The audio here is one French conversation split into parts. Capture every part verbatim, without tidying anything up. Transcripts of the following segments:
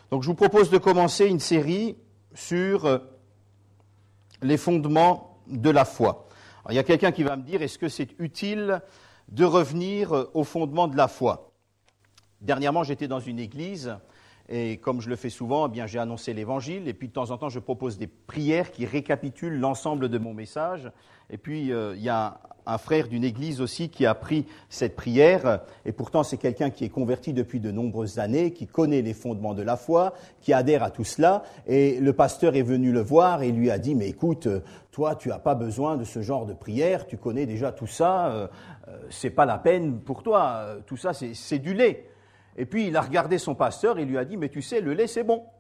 Donc je vous propose de commencer une série sur les fondements de la foi. Alors, il y a quelqu'un qui va me dire, est-ce que c'est utile de revenir aux fondements de la foi ? Dernièrement, j'étais dans une église et comme je le fais souvent, eh bien, j'ai annoncé l'évangile et puis de temps en temps, je propose des prières qui récapitulent l'ensemble de mon message. Et puis, euh, il y a un frère d'une église aussi qui a pris cette prière et pourtant, c'est quelqu'un qui est converti depuis de nombreuses années, qui connaît les fondements de la foi, qui adhère à tout cela. Et le pasteur est venu le voir et lui a dit, mais écoute, toi, tu n'as pas besoin de ce genre de prière, tu connais déjà tout ça, euh, c'est pas la peine pour toi, tout ça, c'est, c'est du lait. Et puis, il a regardé son pasteur et lui a dit, mais tu sais, le lait, c'est bon.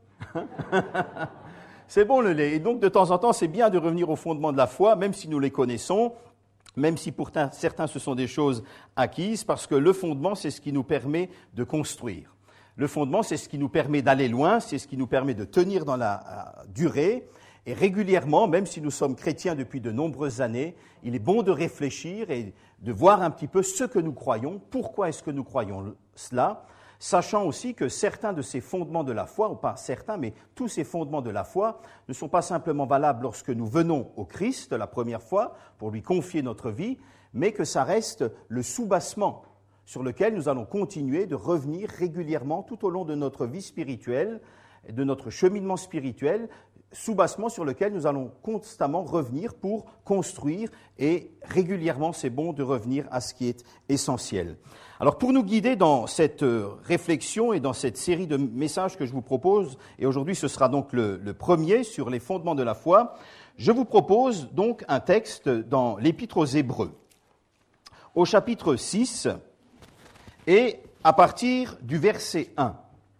C'est bon, le lait. Et donc, de temps en temps, c'est bien de revenir aux fondements de la foi, même si nous les connaissons, même si pour certains, ce sont des choses acquises, parce que le fondement, c'est ce qui nous permet de construire. Le fondement, c'est ce qui nous permet d'aller loin, c'est ce qui nous permet de tenir dans la durée. Et régulièrement, même si nous sommes chrétiens depuis de nombreuses années, il est bon de réfléchir et de voir un petit peu ce que nous croyons, pourquoi est-ce que nous croyons cela, sachant aussi que certains de ces fondements de la foi, ou pas certains, mais tous ces fondements de la foi, ne sont pas simplement valables lorsque nous venons au Christ la première fois pour lui confier notre vie, mais que ça reste le soubassement sur lequel nous allons continuer de revenir régulièrement tout au long de notre vie spirituelle, de notre cheminement spirituel, soubassement sur lequel nous allons constamment revenir pour construire et régulièrement c'est bon de revenir à ce qui est essentiel. Alors pour nous guider dans cette réflexion et dans cette série de messages que je vous propose, et aujourd'hui ce sera donc le, le premier sur les fondements de la foi, je vous propose donc un texte dans l'Épître aux Hébreux, au chapitre six et à partir du verset un.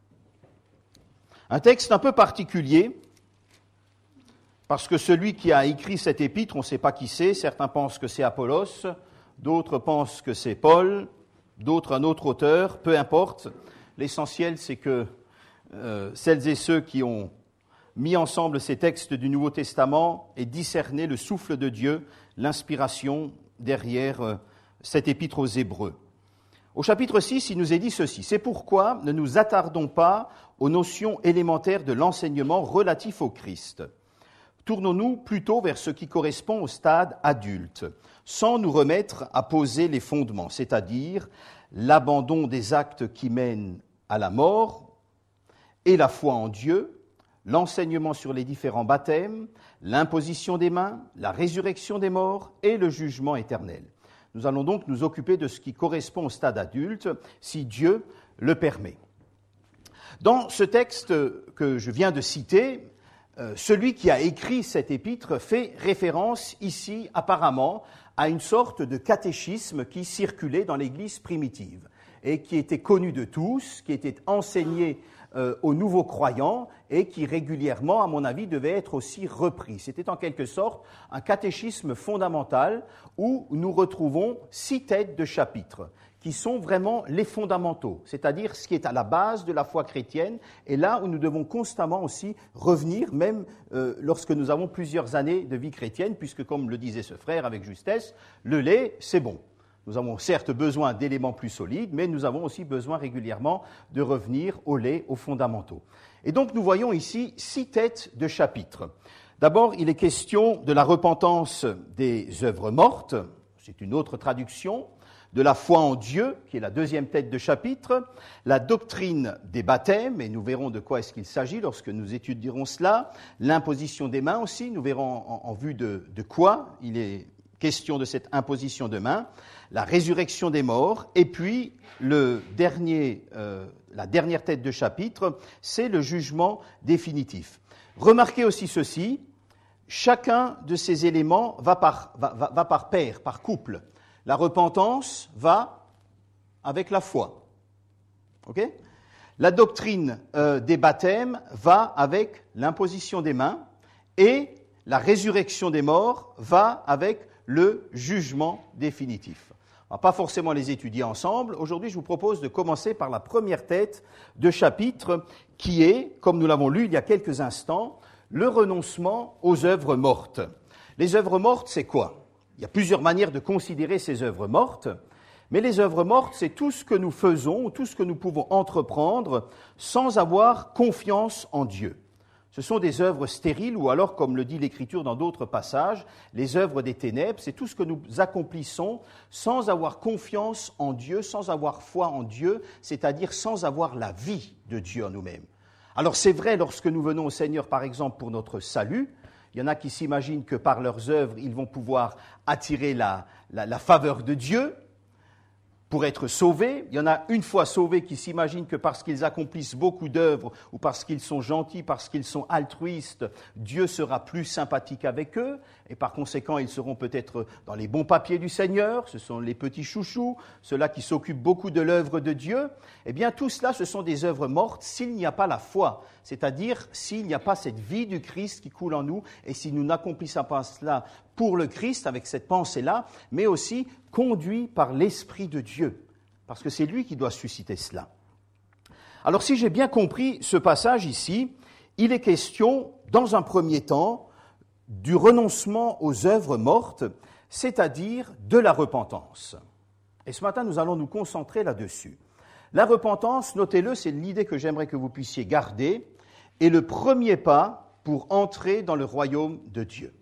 Un texte un peu particulier, parce que celui qui a écrit cet épître, on ne sait pas qui c'est, certains pensent que c'est Apollos, d'autres pensent que c'est Paul, d'autres un autre auteur, peu importe. L'essentiel, c'est que euh, celles et ceux qui ont mis ensemble ces textes du Nouveau Testament aient discerné le souffle de Dieu, l'inspiration derrière euh, cet épître aux Hébreux. Au chapitre six, il nous est dit ceci, « C'est pourquoi ne nous attardons pas aux notions élémentaires de l'enseignement relatif au Christ. Tournons-nous plutôt vers ce qui correspond au stade adulte, sans nous remettre à poser les fondements, c'est-à-dire l'abandon des actes qui mènent à la mort et la foi en Dieu, l'enseignement sur les différents baptêmes, l'imposition des mains, la résurrection des morts et le jugement éternel. Nous allons donc nous occuper de ce qui correspond au stade adulte, si Dieu le permet. Dans ce texte que je viens de citer, celui qui a écrit cet épître fait référence ici apparemment à une sorte de catéchisme qui circulait dans l'Église primitive et qui était connu de tous, qui était enseigné euh, aux nouveaux croyants et qui régulièrement, à mon avis, devait être aussi repris. C'était en quelque sorte un catéchisme fondamental où nous retrouvons six têtes de chapitres qui sont vraiment les fondamentaux, c'est-à-dire ce qui est à la base de la foi chrétienne, et là où nous devons constamment aussi revenir, même euh, lorsque nous avons plusieurs années de vie chrétienne, puisque comme le disait ce frère avec justesse, le lait, c'est bon. Nous avons certes besoin d'éléments plus solides, mais nous avons aussi besoin régulièrement de revenir au lait, aux fondamentaux. Et donc nous voyons ici six têtes de chapitres. D'abord, il est question de la repentance des œuvres mortes, c'est une autre traduction, de la foi en Dieu, qui est la deuxième tête de chapitre, la doctrine des baptêmes, et nous verrons de quoi est-ce qu'il s'agit lorsque nous étudierons cela, l'imposition des mains aussi, nous verrons en, en vue de, de quoi il est question de cette imposition de mains, la résurrection des morts, et puis le dernier, euh, la dernière tête de chapitre, c'est le jugement définitif. Remarquez aussi ceci, chacun de ces éléments va par, va, va, va par paire, par couple. La repentance va avec la foi. Okay ? La doctrine euh, des baptêmes va avec l'imposition des mains et la résurrection des morts va avec le jugement définitif. On ne va pas forcément les étudier ensemble. Aujourd'hui, je vous propose de commencer par la première tête de chapitre qui est, comme nous l'avons lu il y a quelques instants, le renoncement aux œuvres mortes. Les œuvres mortes, c'est quoi ? Il y a plusieurs manières de considérer ces œuvres mortes, Mais les œuvres mortes, c'est tout ce que nous faisons, tout ce que nous pouvons entreprendre sans avoir confiance en Dieu. Ce sont des œuvres stériles, ou alors, comme le dit l'Écriture dans d'autres passages, les œuvres des ténèbres, c'est tout ce que nous accomplissons sans avoir confiance en Dieu, sans avoir foi en Dieu, c'est-à-dire sans avoir la vie de Dieu en nous-mêmes. Alors c'est vrai lorsque nous venons au Seigneur, par exemple, pour notre salut. Il y en a qui s'imaginent que par leurs œuvres, ils vont pouvoir attirer la, la, la faveur de Dieu pour être sauvés. Il y en a une fois sauvés qui s'imaginent que parce qu'ils accomplissent beaucoup d'œuvres ou parce qu'ils sont gentils, parce qu'ils sont altruistes, Dieu sera plus sympathique avec eux et par conséquent ils seront peut-être dans les bons papiers du Seigneur. Ce sont les petits chouchous, ceux-là qui s'occupent beaucoup de l'œuvre de Dieu. Eh bien tout cela, ce sont des œuvres mortes s'il n'y a pas la foi, c'est-à-dire s'il n'y a pas cette vie du Christ qui coule en nous et si nous n'accomplissons pas cela pour le Christ avec cette pensée-là, mais aussi conduit par l'Esprit de Dieu, parce que c'est lui qui doit susciter cela. Alors si j'ai bien compris ce passage ici, il est question, dans un premier temps, du renoncement aux œuvres mortes, c'est-à-dire de la repentance. Et ce matin, nous allons nous concentrer là-dessus. La repentance, notez-le, c'est l'idée que j'aimerais que vous puissiez garder, est le premier pas pour entrer dans le royaume de Dieu.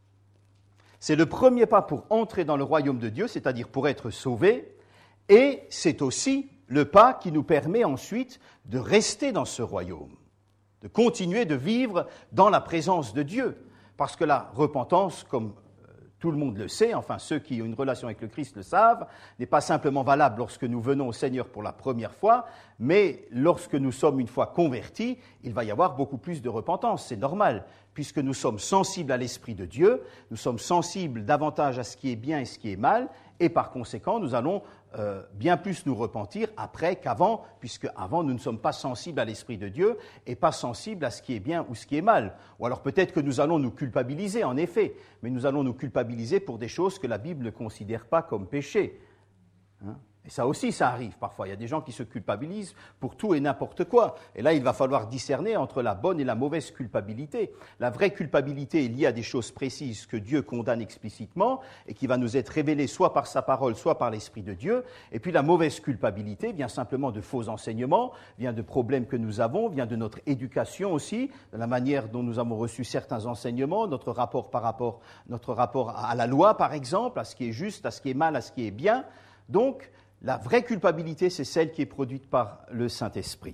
C'est le premier pas pour entrer dans le royaume de Dieu, c'est-à-dire pour être sauvé, et c'est aussi le pas qui nous permet ensuite de rester dans ce royaume, de continuer de vivre dans la présence de Dieu. Parce que la repentance, comme tout le monde le sait, enfin ceux qui ont une relation avec le Christ le savent, n'est pas simplement valable lorsque nous venons au Seigneur pour la première fois, mais lorsque nous sommes une fois convertis, il va y avoir beaucoup plus de repentance, c'est normal, puisque nous sommes sensibles à l'Esprit de Dieu, nous sommes sensibles davantage à ce qui est bien et ce qui est mal, et par conséquent, nous allons euh, bien plus nous repentir après qu'avant, puisque avant nous ne sommes pas sensibles à l'Esprit de Dieu et pas sensibles à ce qui est bien ou ce qui est mal. Ou alors peut-être que nous allons nous culpabiliser, en effet, mais nous allons nous culpabiliser pour des choses que la Bible ne considère pas comme péché. Hein ? Et ça aussi, ça arrive parfois. Il y a des gens qui se culpabilisent pour tout et n'importe quoi. Et là, il va falloir discerner entre la bonne et la mauvaise culpabilité. La vraie culpabilité est liée à des choses précises que Dieu condamne explicitement et qui va nous être révélée soit par sa parole, soit par l'Esprit de Dieu. Et puis la mauvaise culpabilité vient simplement de faux enseignements, vient de problèmes que nous avons, vient de notre éducation aussi, de la manière dont nous avons reçu certains enseignements, notre rapport par rapport, notre rapport à la loi, par exemple, à ce qui est juste, à ce qui est mal, à ce qui est bien. Donc, la vraie culpabilité, c'est celle qui est produite par le Saint-Esprit.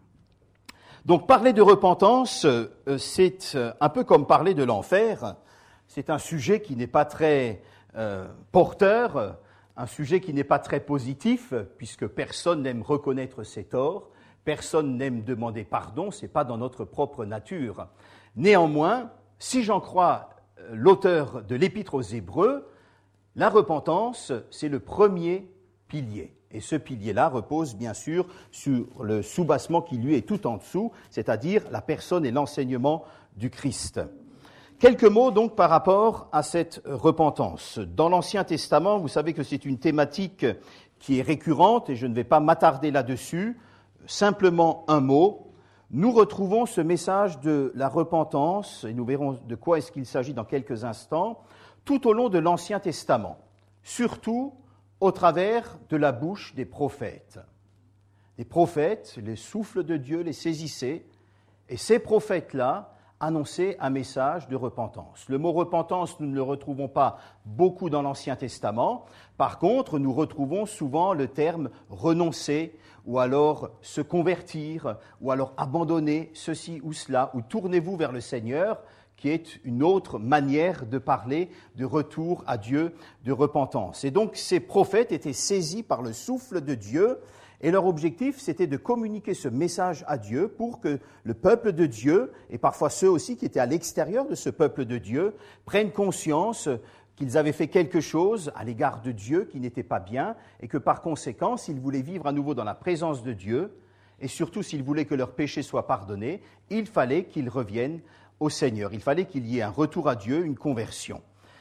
Donc parler de repentance, c'est un peu comme parler de l'enfer. C'est un sujet qui n'est pas très euh, porteur, un sujet qui n'est pas très positif, puisque personne n'aime reconnaître ses torts, personne n'aime demander pardon, ce n'est pas dans notre propre nature. Néanmoins, si j'en crois l'auteur de l'Épître aux Hébreux, la repentance, c'est le premier pilier. Et ce pilier-là repose bien sûr sur le soubassement qui lui est tout en dessous, c'est-à-dire la personne et l'enseignement du Christ. Quelques mots donc par rapport à cette repentance. Dans l'Ancien Testament, vous savez que c'est une thématique qui est récurrente et je ne vais pas m'attarder là-dessus. Simplement un mot. Nous retrouvons ce message de la repentance, et nous verrons de quoi est-ce qu'il s'agit dans quelques instants, tout au long de l'Ancien Testament. Surtout au travers de la bouche des prophètes. Les prophètes, les souffles de Dieu les saisissaient, et ces prophètes-là annonçaient un message de repentance. Le mot repentance, nous ne le retrouvons pas beaucoup dans l'Ancien Testament. Par contre, nous retrouvons souvent le terme renoncer, ou alors se convertir, ou alors abandonner ceci ou cela, ou tournez-vous vers le Seigneur, qui est une autre manière de parler de retour à Dieu, de repentance. Et donc ces prophètes étaient saisis par le souffle de Dieu et leur objectif c'était de communiquer ce message à Dieu pour que le peuple de Dieu, et parfois ceux aussi qui étaient à l'extérieur de ce peuple de Dieu, prennent conscience qu'ils avaient fait quelque chose à l'égard de Dieu qui n'était pas bien et que par conséquent, s'ils voulaient vivre à nouveau dans la présence de Dieu et surtout s'ils voulaient que leurs péchés soient pardonnés, il fallait qu'ils reviennent au Seigneur. Il fallait qu'il y ait un retour à Dieu, une conversion.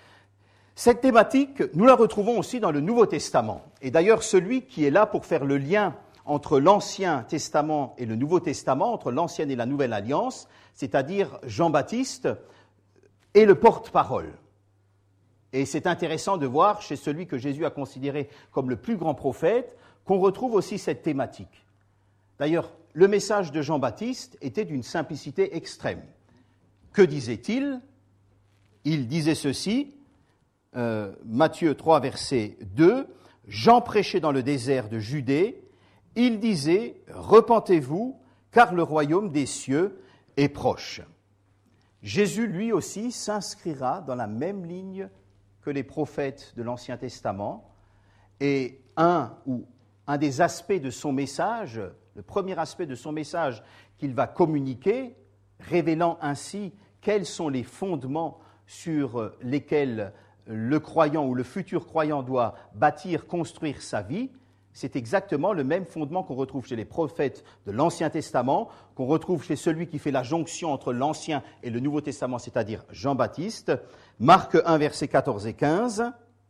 Cette thématique, nous la retrouvons aussi dans le Nouveau Testament. Et d'ailleurs, celui qui est là pour faire le lien entre l'Ancien Testament et le Nouveau Testament, entre l'Ancienne et la Nouvelle Alliance, c'est-à-dire Jean-Baptiste, est le porte-parole. Et c'est intéressant de voir chez celui que Jésus a considéré comme le plus grand prophète qu'on retrouve aussi cette thématique. D'ailleurs, le message de Jean-Baptiste était d'une simplicité extrême. Que disait-il ? Il disait ceci, euh, Matthieu trois, verset deux, « Jean prêchait dans le désert de Judée, il disait, repentez-vous, car le royaume des cieux est proche. » Jésus, lui aussi, s'inscrira dans la même ligne que les prophètes de l'Ancien Testament, et un, ou un des aspects de son message, le premier aspect de son message qu'il va communiquer, révélant ainsi quels sont les fondements sur lesquels le croyant ou le futur croyant doit bâtir, construire sa vie, c'est exactement le même fondement qu'on retrouve chez les prophètes de l'Ancien Testament, qu'on retrouve chez celui qui fait la jonction entre l'Ancien et le Nouveau Testament, c'est-à-dire Jean-Baptiste. Marc un, versets quatorze et quinze.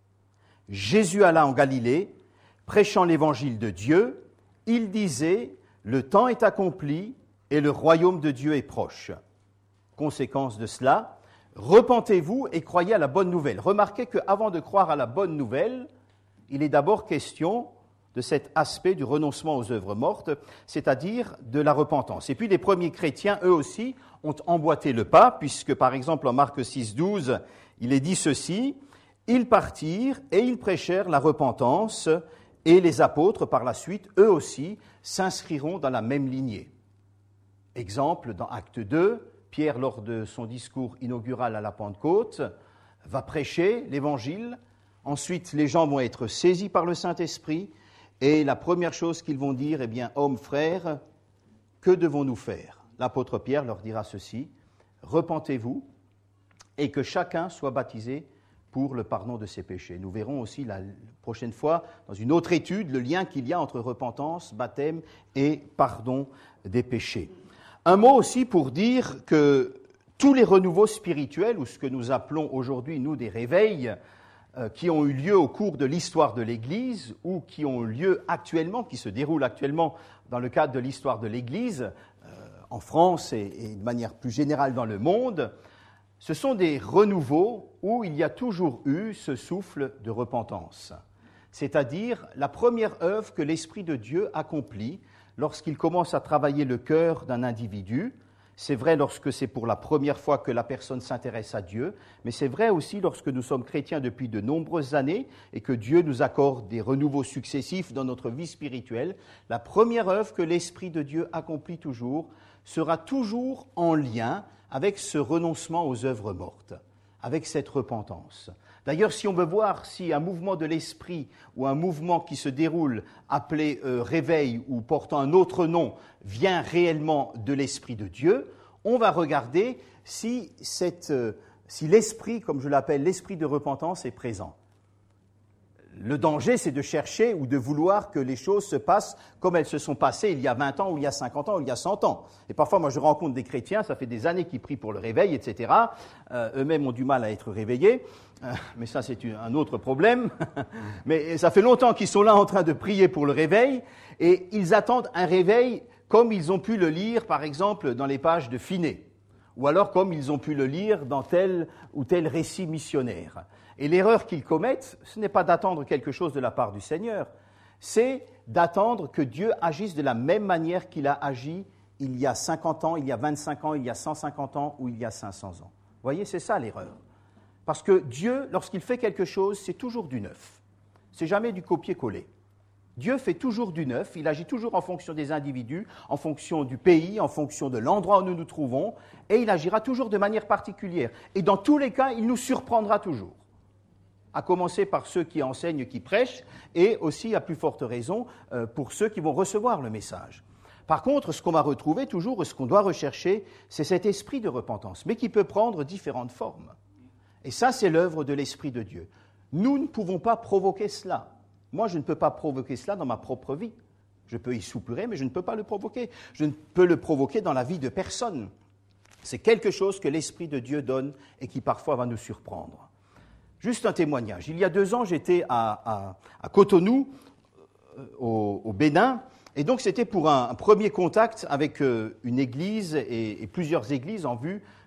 « Jésus alla en Galilée, prêchant l'évangile de Dieu. Il disait, le temps est accompli et le royaume de Dieu est proche. » Conséquence de cela, repentez-vous et croyez à la bonne nouvelle. Remarquez qu'avant de croire à la bonne nouvelle, il est d'abord question de cet aspect du renoncement aux œuvres mortes, c'est-à-dire de la repentance. Et puis les premiers chrétiens, eux aussi, ont emboîté le pas, puisque par exemple en Marc six, douze, il est dit ceci, « Ils partirent et ils prêchèrent la repentance, et les apôtres, par la suite, eux aussi, s'inscriront dans la même lignée. » Exemple, dans Acte deux, Pierre, lors de son discours inaugural à la Pentecôte, va prêcher l'Évangile. Ensuite, les gens vont être saisis par le Saint-Esprit. Et la première chose qu'ils vont dire, eh bien, hommes, frères, que devons-nous faire ? L'apôtre Pierre leur dira ceci, repentez-vous et que chacun soit baptisé pour le pardon de ses péchés. Nous verrons aussi la prochaine fois, dans une autre étude, le lien qu'il y a entre repentance, baptême et pardon des péchés. Un mot aussi pour dire que tous les renouveaux spirituels, ou ce que nous appelons aujourd'hui, nous, des réveils, euh, qui ont eu lieu au cours de l'histoire de l'Église, ou qui ont eu lieu actuellement, qui se déroulent actuellement dans le cadre de l'histoire de l'Église, euh, en France et, et de manière plus générale dans le monde, ce sont des renouveaux où il y a toujours eu ce souffle de repentance. C'est-à-dire la première œuvre que l'Esprit de Dieu accomplit lorsqu'il commence à travailler le cœur d'un individu. C'est vrai lorsque c'est pour la première fois que la personne s'intéresse à Dieu, mais c'est vrai aussi lorsque nous sommes chrétiens depuis de nombreuses années et que Dieu nous accorde des renouveaux successifs dans notre vie spirituelle. La première œuvre que l'Esprit de Dieu accomplit toujours sera toujours en lien avec ce renoncement aux œuvres mortes, avec cette repentance. D'ailleurs, si on veut voir si un mouvement de l'esprit ou un mouvement qui se déroule appelé euh, réveil ou portant un autre nom vient réellement de l'Esprit de Dieu, on va regarder si, cette, euh, si l'esprit, comme je l'appelle, l'esprit de repentance est présent. Le danger, c'est de chercher ou de vouloir que les choses se passent comme elles se sont passées il y a vingt ans, ou il y a cinquante ans, ou il y a cent ans. Et parfois, moi, je rencontre des chrétiens, ça fait des années qu'ils prient pour le réveil, et cetera. Euh, eux-mêmes ont du mal à être réveillés, euh, mais ça, c'est un autre problème. Mais ça fait longtemps qu'ils sont là en train de prier pour le réveil, et ils attendent un réveil comme ils ont pu le lire, par exemple, dans les pages de Finet, ou alors comme ils ont pu le lire dans tel ou tel récit missionnaire. Et l'erreur qu'ils commettent, ce n'est pas d'attendre quelque chose de la part du Seigneur, c'est d'attendre que Dieu agisse de la même manière qu'il a agi il y a cinquante ans, il y a vingt-cinq ans, il y a cent cinquante ans ou il y a cinq cents ans. Vous voyez, c'est ça l'erreur. Parce que Dieu, lorsqu'il fait quelque chose, c'est toujours du neuf. C'est jamais du copier-coller. Dieu fait toujours du neuf, il agit toujours en fonction des individus, en fonction du pays, en fonction de l'endroit où nous nous trouvons, et il agira toujours de manière particulière. Et dans tous les cas, il nous surprendra toujours. À commencer par ceux qui enseignent, qui prêchent, et aussi, à plus forte raison, euh, pour ceux qui vont recevoir le message. Par contre, ce qu'on va retrouver toujours, ce qu'on doit rechercher, c'est cet esprit de repentance, mais qui peut prendre différentes formes. Et ça, c'est l'œuvre de l'Esprit de Dieu. Nous ne pouvons pas provoquer cela. Moi, je ne peux pas provoquer cela dans ma propre vie. Je peux y soupirer, mais je ne peux pas le provoquer. Je ne peux le provoquer dans la vie de personne. C'est quelque chose que l'Esprit de Dieu donne et qui parfois va nous surprendre. Juste un témoignage. Il y a deux ans, j'étais à, à, à Cotonou, euh, au, au Bénin, et donc c'était pour un, un premier contact avec euh, une église et, et plusieurs églises en vue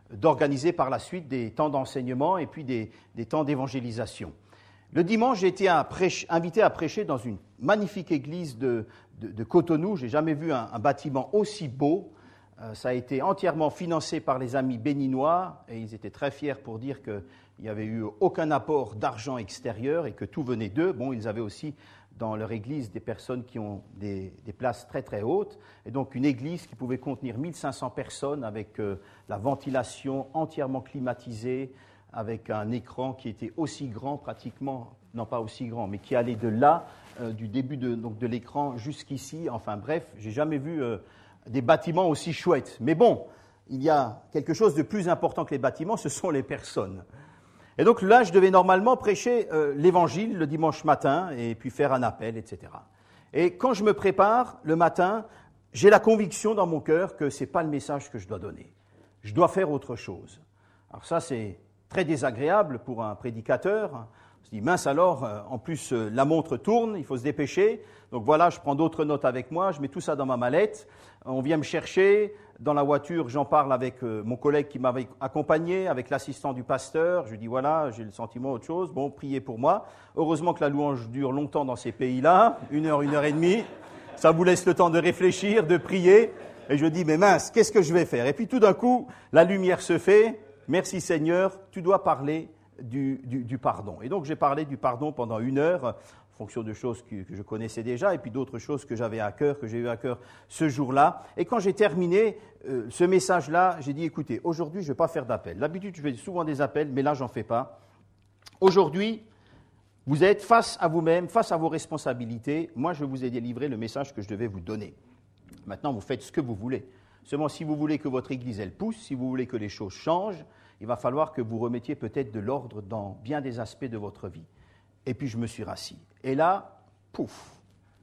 d'organiser par la suite des temps d'enseignement et puis des, des temps d'évangélisation. Le dimanche, j'ai été à prêcher, invité à prêcher dans une magnifique église de, de, de Cotonou. Je n'ai jamais vu un, un bâtiment aussi beau. Euh, ça a été entièrement financé par les amis béninois et ils étaient très fiers pour dire qu'il n'y avait eu aucun apport d'argent extérieur et que tout venait d'eux. Bon, ils avaient aussi dans leur église des personnes qui ont des, des places très très hautes et donc une église qui pouvait contenir mille cinq cents personnes avec euh, la ventilation entièrement climatisée, avec un écran qui était aussi grand pratiquement, non pas aussi grand, mais qui allait de là, euh, du début de, donc de l'écran jusqu'ici. Enfin bref, j'ai jamais vu euh, des bâtiments aussi chouettes. Mais bon, il y a quelque chose de plus important que les bâtiments, ce sont les personnes. Et donc là, je devais normalement prêcher euh, l'évangile le dimanche matin et puis faire un appel, et cetera. Et quand je me prépare le matin, j'ai la conviction dans mon cœur que ce n'est pas le message que je dois donner. Je dois faire autre chose. Alors ça, c'est très désagréable pour un prédicateur. On se dit, mince alors, en plus la montre tourne, il faut se dépêcher. Donc voilà, je prends d'autres notes avec moi, je mets tout ça dans ma mallette. On vient me chercher. Dans la voiture, j'en parle avec mon collègue qui m'avait accompagné, avec l'assistant du pasteur. Je lui dis, voilà, j'ai le sentiment autre chose. Bon, priez pour moi. Heureusement que la louange dure longtemps dans ces pays-là, une heure, une heure et demie. Ça vous laisse le temps de réfléchir, de prier. Et je dis, mais mince, qu'est-ce que je vais faire? Et puis tout d'un coup, la lumière se fait. Merci Seigneur, tu dois parler du, du, du pardon. Et donc j'ai parlé du pardon pendant une heure, en fonction de choses que, que je connaissais déjà, et puis d'autres choses que j'avais à cœur, que j'ai eu à cœur ce jour-là. Et quand j'ai terminé euh, ce message-là, j'ai dit, écoutez, aujourd'hui je ne vais pas faire d'appel. D'habitude je fais souvent des appels, mais là j'en fais pas. Aujourd'hui, vous êtes face à vous-même, face à vos responsabilités. Moi je vous ai délivré le message que je devais vous donner. Maintenant vous faites ce que vous voulez. Seulement, si vous voulez que votre Église, elle pousse, si vous voulez que les choses changent, il va falloir que vous remettiez peut-être de l'ordre dans bien des aspects de votre vie. Et puis, je me suis rassis. Et là, pouf,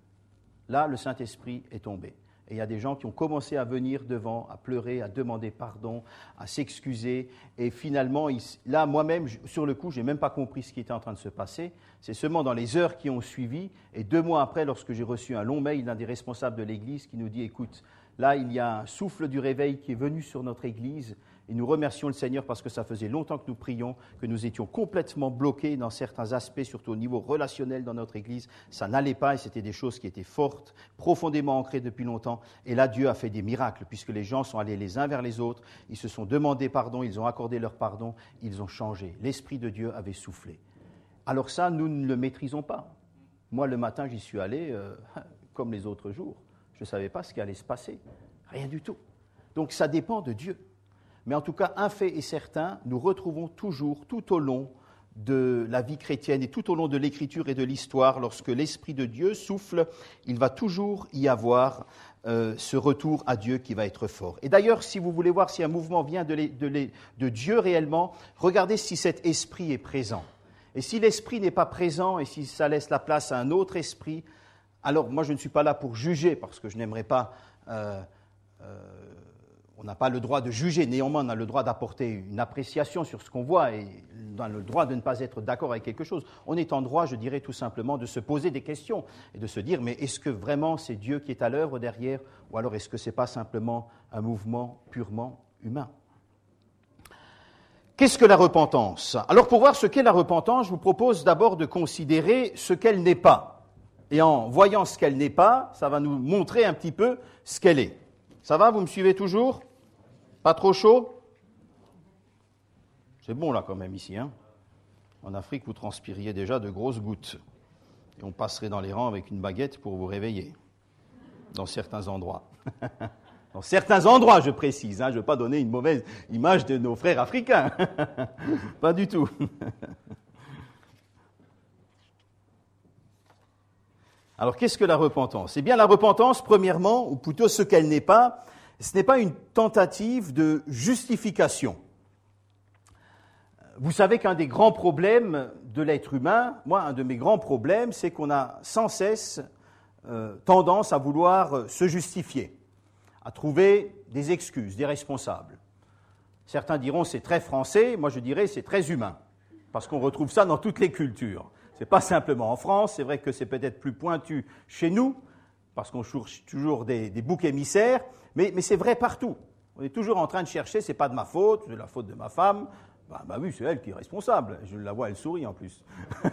là, le Saint-Esprit est tombé. Et il y a des gens qui ont commencé à venir devant, à pleurer, à demander pardon, à s'excuser. Et finalement, là, moi-même, sur le coup, je n'ai même pas compris ce qui était en train de se passer. C'est seulement dans les heures qui ont suivi, et deux mois après, lorsque j'ai reçu un long mail d'un des responsables de l'Église qui nous dit, écoute, là, il y a un souffle du réveil qui est venu sur notre Église et nous remercions le Seigneur parce que ça faisait longtemps que nous prions, que nous étions complètement bloqués dans certains aspects, surtout au niveau relationnel dans notre Église. Ça n'allait pas et c'était des choses qui étaient fortes, profondément ancrées depuis longtemps. Et là, Dieu a fait des miracles puisque les gens sont allés les uns vers les autres, ils se sont demandé pardon, ils ont accordé leur pardon, ils ont changé. L'Esprit de Dieu avait soufflé. Alors ça, nous ne le maîtrisons pas. Moi, le matin, j'y suis allé euh, comme les autres jours. Je ne savais pas ce qui allait se passer. Rien du tout. Donc ça dépend de Dieu. Mais en tout cas, un fait est certain, nous retrouvons toujours, tout au long de la vie chrétienne et tout au long de l'Écriture et de l'histoire, lorsque l'Esprit de Dieu souffle, il va toujours y avoir euh, ce retour à Dieu qui va être fort. Et d'ailleurs, si vous voulez voir si un mouvement vient de, les, de, les, de Dieu réellement, regardez si cet esprit est présent. Et si l'esprit n'est pas présent et si ça laisse la place à un autre esprit, alors moi je ne suis pas là pour juger parce que je n'aimerais pas... Euh, euh, on n'a pas le droit de juger, néanmoins on a le droit d'apporter une appréciation sur ce qu'on voit et on a le droit de ne pas être d'accord avec quelque chose. On est en droit, je dirais tout simplement, de se poser des questions et de se dire mais est-ce que vraiment c'est Dieu qui est à l'œuvre derrière ou alors est-ce que ce n'est pas simplement un mouvement purement humain ? Qu'est-ce que la repentance ? Alors pour voir ce qu'est la repentance, je vous propose d'abord de considérer ce qu'elle n'est pas. Et en voyant ce qu'elle n'est pas, ça va nous montrer un petit peu ce qu'elle est. Ça va, vous me suivez toujours ? Pas trop chaud ? C'est bon là quand même ici. Hein ? En Afrique, vous transpiriez déjà de grosses gouttes. Et on passerait dans les rangs avec une baguette pour vous réveiller. Dans certains endroits. Dans certains endroits, je précise. Hein, je ne veux pas donner une mauvaise image de nos frères africains. Pas du tout. Alors, qu'est-ce que la repentance ? Eh bien, la repentance, premièrement, ou plutôt ce qu'elle n'est pas, ce n'est pas une tentative de justification. Vous savez qu'un des grands problèmes de l'être humain, moi, un de mes grands problèmes, c'est qu'on a sans cesse euh, tendance à vouloir euh, se justifier, à trouver des excuses, des responsables. Certains diront c'est très français, moi je dirais c'est très humain, parce qu'on retrouve ça dans toutes les cultures. Ce n'est pas simplement en France, c'est vrai que c'est peut-être plus pointu chez nous, parce qu'on cherche toujours des, des boucs émissaires, mais, mais c'est vrai partout. On est toujours en train de chercher, c'est pas de ma faute, c'est la faute de ma femme. Bah, bah oui, c'est elle qui est responsable. Je la vois, elle sourit en plus.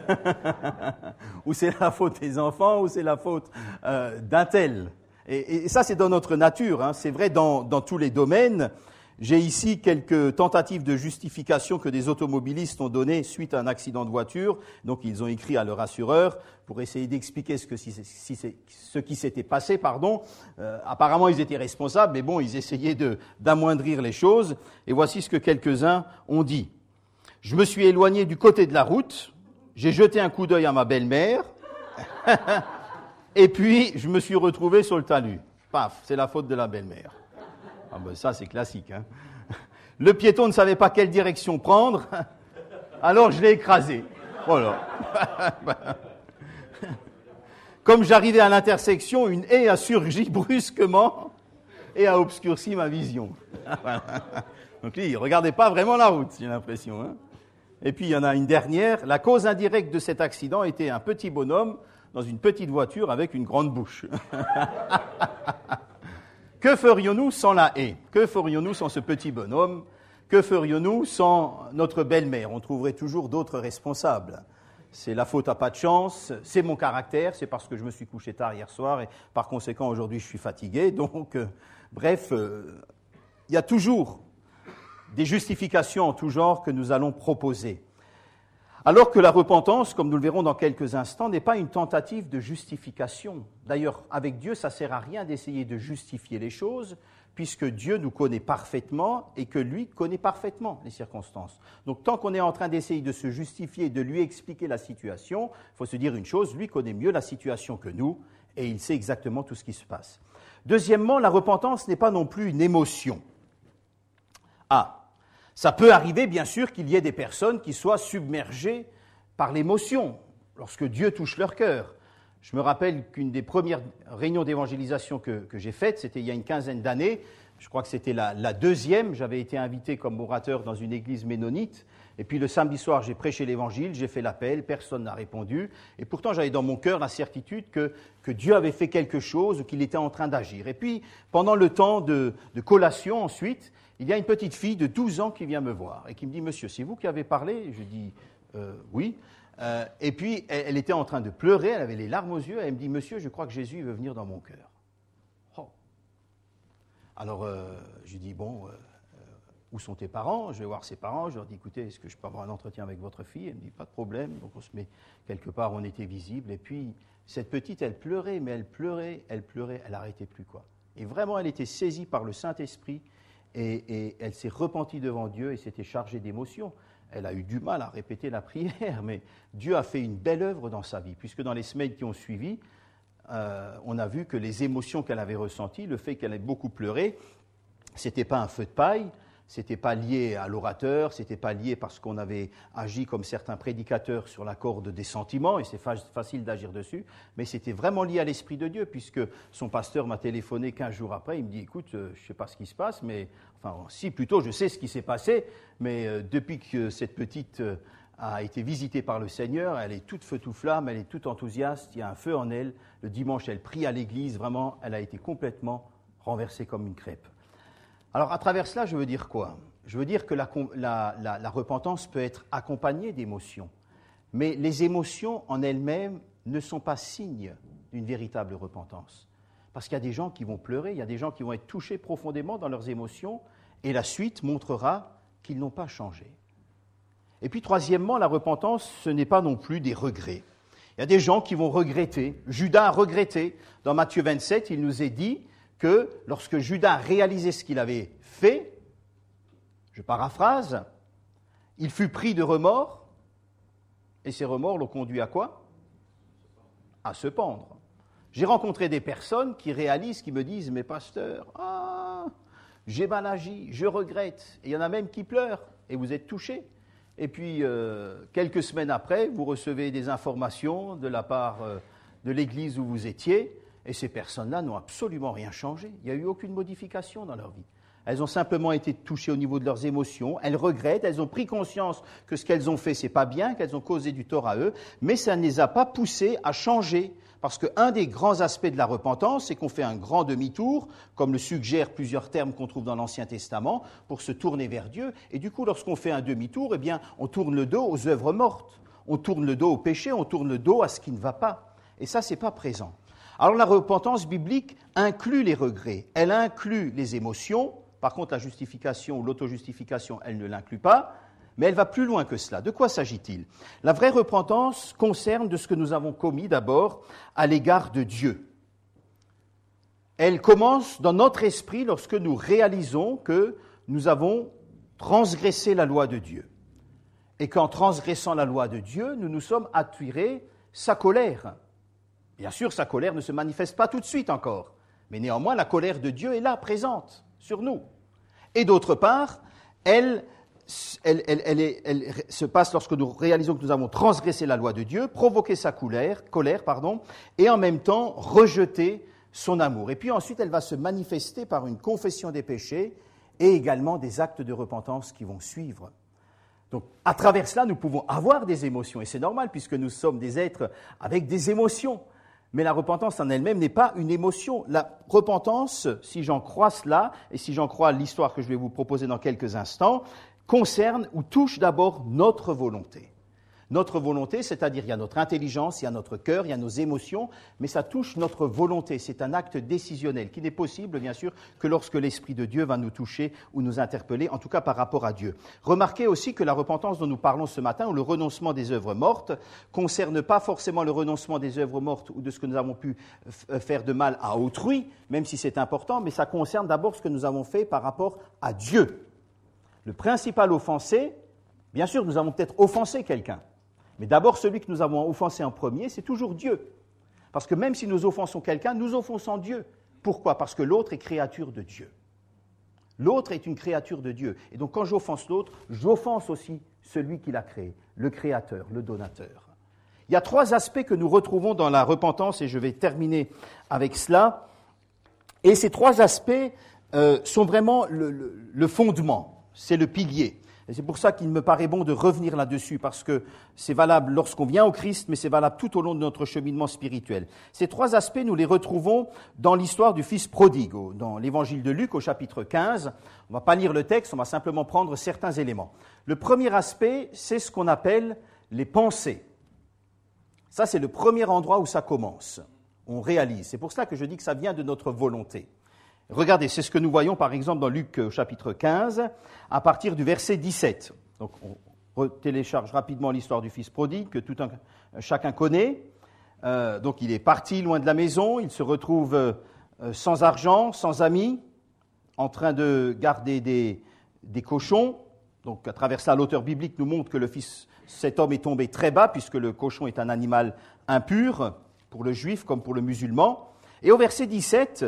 Ou c'est la faute des enfants, ou c'est la faute euh, d'un tel. Et, et ça, c'est dans notre nature. Hein. C'est vrai dans, dans tous les domaines. J'ai ici quelques tentatives de justification que des automobilistes ont données suite à un accident de voiture. Donc, ils ont écrit à leur assureur pour essayer d'expliquer ce, que, si, si, ce qui s'était passé. Pardon. Euh, apparemment, ils étaient responsables, mais bon, ils essayaient de, d'amoindrir les choses. Et voici ce que quelques-uns ont dit. Je me suis éloigné du côté de la route, j'ai jeté un coup d'œil à ma belle-mère, et puis je me suis retrouvé sur le talus. Paf, c'est la faute de la belle-mère. Ah ben ça, c'est classique. Hein. Le piéton ne savait pas quelle direction prendre, alors je l'ai écrasé. Voilà. Comme j'arrivais à l'intersection, une haie a surgi brusquement et a obscurci ma vision. Donc lui, il ne regardait pas vraiment la route, j'ai l'impression. Hein. Et puis il y en a une dernière. La cause indirecte de cet accident était un petit bonhomme dans une petite voiture avec une grande bouche. Que ferions-nous sans la haie? Que ferions-nous sans ce petit bonhomme? Que ferions-nous sans notre belle-mère? On trouverait toujours d'autres responsables. C'est la faute à pas de chance, c'est mon caractère, c'est parce que je me suis couché tard hier soir et par conséquent aujourd'hui je suis fatigué. Donc, euh, bref, euh, il y a toujours des justifications en tout genre que nous allons proposer. Alors que la repentance, comme nous le verrons dans quelques instants, n'est pas une tentative de justification. D'ailleurs, avec Dieu, ça ne sert à rien d'essayer de justifier les choses, puisque Dieu nous connaît parfaitement et que lui connaît parfaitement les circonstances. Donc, tant qu'on est en train d'essayer de se justifier, de lui expliquer la situation, il faut se dire une chose, lui connaît mieux la situation que nous et il sait exactement tout ce qui se passe. Deuxièmement, la repentance n'est pas non plus une émotion. Ah, ça peut arriver, bien sûr, qu'il y ait des personnes qui soient submergées par l'émotion lorsque Dieu touche leur cœur. Je me rappelle qu'une des premières réunions d'évangélisation que, que j'ai faites, c'était il y a une quinzaine d'années. Je crois que c'était la, la deuxième. J'avais été invité comme orateur dans une église ménonite. Et puis le samedi soir, j'ai prêché l'évangile, j'ai fait l'appel, personne n'a répondu. Et pourtant, j'avais dans mon cœur la certitude que, que Dieu avait fait quelque chose ou qu'il était en train d'agir. Et puis, pendant le temps de, de collation ensuite, il y a une petite fille de douze ans qui vient me voir et qui me dit « Monsieur, c'est vous qui avez parlé ?» Je dis euh, « Oui ». Euh, et puis, elle, elle était en train de pleurer, elle avait les larmes aux yeux, elle me dit « Monsieur, je crois que Jésus veut venir dans mon cœur. Oh. » Alors, euh, je dis « Bon, euh, où sont tes parents ?» Je vais voir ses parents, je leur dis « Écoutez, est-ce que je peux avoir un entretien avec votre fille ?» Elle me dit « Pas de problème. » Donc, on se met quelque part, on était visible. Et puis, cette petite, elle pleurait, mais elle pleurait, elle pleurait, elle n'arrêtait plus, quoi. Et vraiment, elle était saisie par le Saint-Esprit. Et, et elle s'est repentie devant Dieu et s'était chargée d'émotions. Elle a eu du mal à répéter la prière, mais Dieu a fait une belle œuvre dans sa vie, puisque dans les semaines qui ont suivi, euh, on a vu que les émotions qu'elle avait ressenties, le fait qu'elle ait beaucoup pleuré, ce n'était pas un feu de paille, ce n'était pas lié à l'orateur, ce n'était pas lié parce qu'on avait agi comme certains prédicateurs sur la corde des sentiments, et c'est fa- facile d'agir dessus, mais c'était vraiment lié à l'Esprit de Dieu, puisque son pasteur m'a téléphoné quinze jours après, il me dit, écoute, euh, je ne sais pas ce qui se passe, mais, enfin, si, plutôt, je sais ce qui s'est passé, mais euh, depuis que cette petite euh, a été visitée par le Seigneur, elle est toute feu tout flamme, elle est toute enthousiaste, il y a un feu en elle, le dimanche, elle prie à l'église, vraiment, elle a été complètement renversée comme une crêpe. Alors, à travers cela, je veux dire quoi? Je veux dire que la, la, la, la repentance peut être accompagnée d'émotions, mais les émotions en elles-mêmes ne sont pas signes d'une véritable repentance. Parce qu'il y a des gens qui vont pleurer, il y a des gens qui vont être touchés profondément dans leurs émotions, et la suite montrera qu'ils n'ont pas changé. Et puis, troisièmement, la repentance, ce n'est pas non plus des regrets. Il y a des gens qui vont regretter. Judas a regretté. Dans Matthieu vingt-sept, il nous est dit que lorsque Judas a réalisé ce qu'il avait fait, je paraphrase, il fut pris de remords, et ces remords l'ont conduit à quoi? À se pendre. J'ai rencontré des personnes qui réalisent, qui me disent, mais pasteur, ah, j'ai mal agi, je regrette, et il y en a même qui pleurent, et vous êtes touchés. Et puis, euh, quelques semaines après, vous recevez des informations de la part euh, de l'église où vous étiez, et ces personnes-là n'ont absolument rien changé. Il n'y a eu aucune modification dans leur vie. Elles ont simplement été touchées au niveau de leurs émotions. Elles regrettent, elles ont pris conscience que ce qu'elles ont fait, ce n'est pas bien, qu'elles ont causé du tort à eux, mais ça ne les a pas poussées à changer, Parce qu'un des grands aspects de la repentance, c'est qu'on fait un grand demi-tour, comme le suggèrent plusieurs termes qu'on trouve dans l'Ancien Testament, pour se tourner vers Dieu. Et du coup, lorsqu'on fait un demi-tour, eh bien, on tourne le dos aux œuvres mortes, on tourne le dos au péché, on tourne le dos à ce qui ne va pas. Et ça, ce n'est pas présent. Alors la repentance biblique inclut les regrets, elle inclut les émotions. Par contre, la justification ou l'autojustification, elle ne l'inclut pas. Mais elle va plus loin que cela. De quoi s'agit-il ? La vraie repentance concerne de ce que nous avons commis d'abord à l'égard de Dieu. Elle commence dans notre esprit lorsque nous réalisons que nous avons transgressé la loi de Dieu. Et qu'en transgressant la loi de Dieu, nous nous sommes attirés sa colère. Bien sûr, sa colère ne se manifeste pas tout de suite encore, mais néanmoins, la colère de Dieu est là, présente, sur nous. Et d'autre part, elle... Elle, elle, elle, est, elle se passe lorsque nous réalisons que nous avons transgressé la loi de Dieu, provoqué sa colère, colère pardon, et en même temps rejeté son amour. Et puis ensuite, elle va se manifester par une confession des péchés et également des actes de repentance qui vont suivre. Donc, à travers cela, nous pouvons avoir des émotions, et c'est normal puisque nous sommes des êtres avec des émotions. Mais la repentance en elle-même n'est pas une émotion. La repentance, si j'en crois cela, et si j'en crois l'histoire que je vais vous proposer dans quelques instants, concerne ou touche d'abord notre volonté. Notre volonté, c'est-à-dire il y a notre intelligence, il y a notre cœur, il y a nos émotions, mais ça touche notre volonté. C'est un acte décisionnel qui n'est possible, bien sûr, que lorsque l'Esprit de Dieu va nous toucher ou nous interpeller, en tout cas par rapport à Dieu. Remarquez aussi que la repentance dont nous parlons ce matin, ou le renoncement des œuvres mortes, ne concerne pas forcément le renoncement des œuvres mortes ou de ce que nous avons pu faire de mal à autrui, même si c'est important, mais ça concerne d'abord ce que nous avons fait par rapport à Dieu. Le principal offensé, bien sûr, nous avons peut-être offensé quelqu'un, mais d'abord celui que nous avons offensé en premier, c'est toujours Dieu. Parce que même si nous offensons quelqu'un, nous offensons Dieu. Pourquoi ? Parce que l'autre est créature de Dieu. L'autre est une créature de Dieu. Et donc quand j'offense l'autre, j'offense aussi celui qui l'a créé, le créateur, le donateur. Il y a trois aspects que nous retrouvons dans la repentance, et je vais terminer avec cela. Et ces trois aspects euh, sont vraiment le, le, le fondement. C'est le pilier. Et c'est pour ça qu'il me paraît bon de revenir là-dessus, parce que c'est valable lorsqu'on vient au Christ, mais c'est valable tout au long de notre cheminement spirituel. Ces trois aspects, nous les retrouvons dans l'histoire du Fils prodigue, dans l'évangile de Luc au chapitre quinze. On ne va pas lire le texte, on va simplement prendre certains éléments. Le premier aspect, c'est ce qu'on appelle les pensées. Ça, c'est le premier endroit où ça commence. On réalise. C'est pour cela que je dis que ça vient de notre volonté. Regardez, c'est ce que nous voyons par exemple dans Luc chapitre quinze, à partir du verset dix-sept. Donc on télécharge rapidement l'histoire du Fils prodigue, que tout un, chacun connaît. Euh, donc il est parti loin de la maison, il se retrouve euh, sans argent, sans amis, en train de garder des, des cochons. Donc à travers ça, l'auteur biblique nous montre que le fils, cet homme est tombé très bas, puisque le cochon est un animal impur, pour le juif comme pour le musulman. Et au verset dix-sept...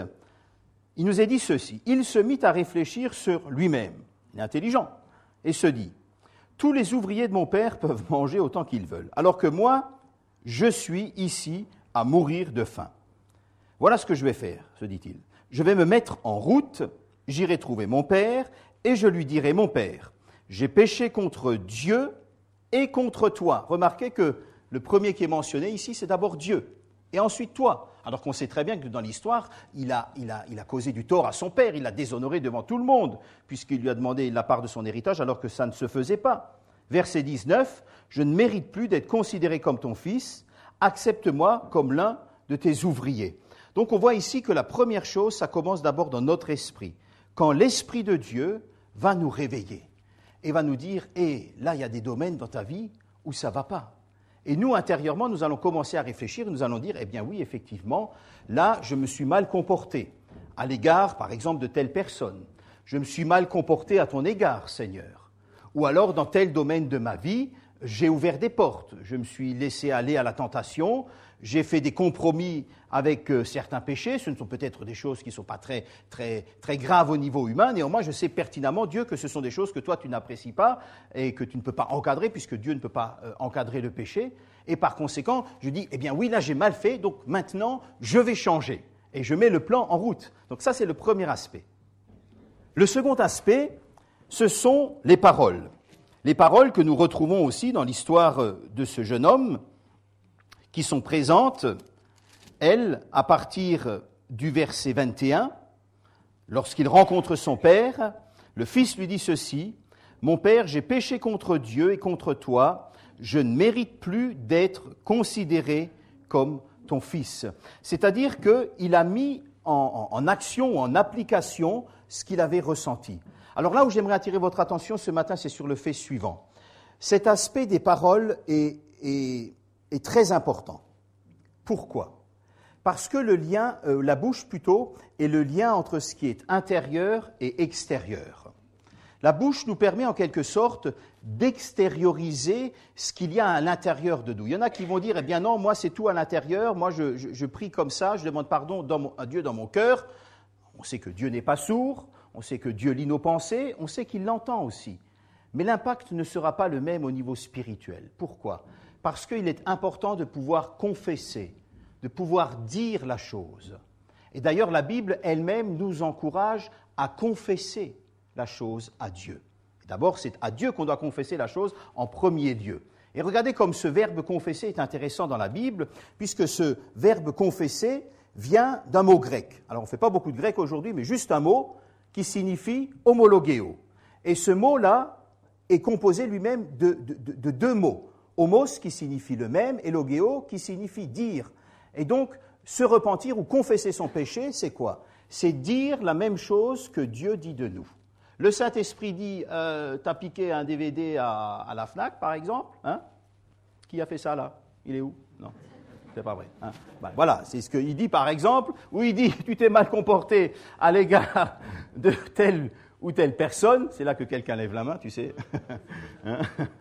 il nous est dit ceci, il se mit à réfléchir sur lui-même, il est intelligent, et se dit, tous les ouvriers de mon père peuvent manger autant qu'ils veulent, alors que moi, je suis ici à mourir de faim. Voilà ce que je vais faire, se dit-il. Je vais me mettre en route, j'irai trouver mon père, et je lui dirai, mon père, j'ai péché contre Dieu et contre toi. Remarquez que le premier qui est mentionné ici, c'est d'abord Dieu, et ensuite toi. Alors qu'on sait très bien que dans l'histoire, il a, il, a, il a causé du tort à son père, il l'a déshonoré devant tout le monde, puisqu'il lui a demandé la part de son héritage alors que ça ne se faisait pas. Verset dix-neuf, « Je ne mérite plus d'être considéré comme ton fils, accepte-moi comme l'un de tes ouvriers. » Donc on voit ici que la première chose, ça commence d'abord dans notre esprit. Quand l'Esprit de Dieu va nous réveiller et va nous dire « Hé, là il y a des domaines dans ta vie où ça ne va pas. » Et nous, intérieurement, nous allons commencer à réfléchir, nous allons dire, eh bien oui, effectivement, là, je me suis mal comporté à l'égard, par exemple, de telle personne. Je me suis mal comporté à ton égard, Seigneur. Ou alors, dans tel domaine de ma vie, j'ai ouvert des portes. Je me suis laissé aller à la tentation, j'ai fait des compromis avec euh, certains péchés. Ce ne sont peut-être des choses qui ne sont pas très, très, très graves au niveau humain. Néanmoins, je sais pertinemment, Dieu, que ce sont des choses que toi, tu n'apprécies pas et que tu ne peux pas encadrer, puisque Dieu ne peut pas euh, encadrer le péché. Et par conséquent, je dis, eh bien oui, là, j'ai mal fait, donc maintenant, je vais changer. Et je mets le plan en route. Donc ça, c'est le premier aspect. Le second aspect, ce sont les paroles. Les paroles que nous retrouvons aussi dans l'histoire de ce jeune homme, qui sont présentes elle, à partir du verset vingt et un, lorsqu'il rencontre son père, le fils lui dit ceci, « Mon père, j'ai péché contre Dieu et contre toi, je ne mérite plus d'être considéré comme ton fils. » C'est-à-dire qu'il a mis en, en, en action ou en application ce qu'il avait ressenti. Alors là où j'aimerais attirer votre attention ce matin, c'est sur le fait suivant. Cet aspect des paroles est, est, est très important. Pourquoi ? Parce que le lien, euh, la bouche plutôt, est le lien entre ce qui est intérieur et extérieur. La bouche nous permet en quelque sorte d'extérioriser ce qu'il y a à l'intérieur de nous. Il y en a qui vont dire, eh bien non, moi c'est tout à l'intérieur, moi je, je, je prie comme ça, je demande pardon dans mon, à Dieu dans mon cœur. On sait que Dieu n'est pas sourd, on sait que Dieu lit nos pensées, on sait qu'il l'entend aussi. Mais l'impact ne sera pas le même au niveau spirituel. Pourquoi ? Parce qu'il est important de pouvoir confesser, de pouvoir dire la chose. Et d'ailleurs, la Bible elle-même nous encourage à confesser la chose à Dieu. D'abord, c'est à Dieu qu'on doit confesser la chose en premier lieu. Et regardez comme ce verbe « confesser » est intéressant dans la Bible, puisque ce verbe « confesser » vient d'un mot grec. Alors, on ne fait pas beaucoup de grec aujourd'hui, mais juste un mot qui signifie « homologéo ». Et ce mot-là est composé lui-même de, de, de, de deux mots. « Homos » qui signifie le même et « logéo » qui signifie « dire ». Et donc, se repentir ou confesser son péché, c'est quoi ? C'est dire la même chose que Dieu dit de nous. Le Saint-Esprit dit, euh, t'as piqué un D V D à, à la FNAC, par exemple, hein ? Qui a fait ça, là ? Il est où ? Non, c'est pas vrai. Hein ? Ben, voilà, c'est ce qu'il dit, par exemple, où il dit, tu t'es mal comporté à l'égard de telle ou telle personne, c'est là que quelqu'un lève la main, tu sais. Hein ?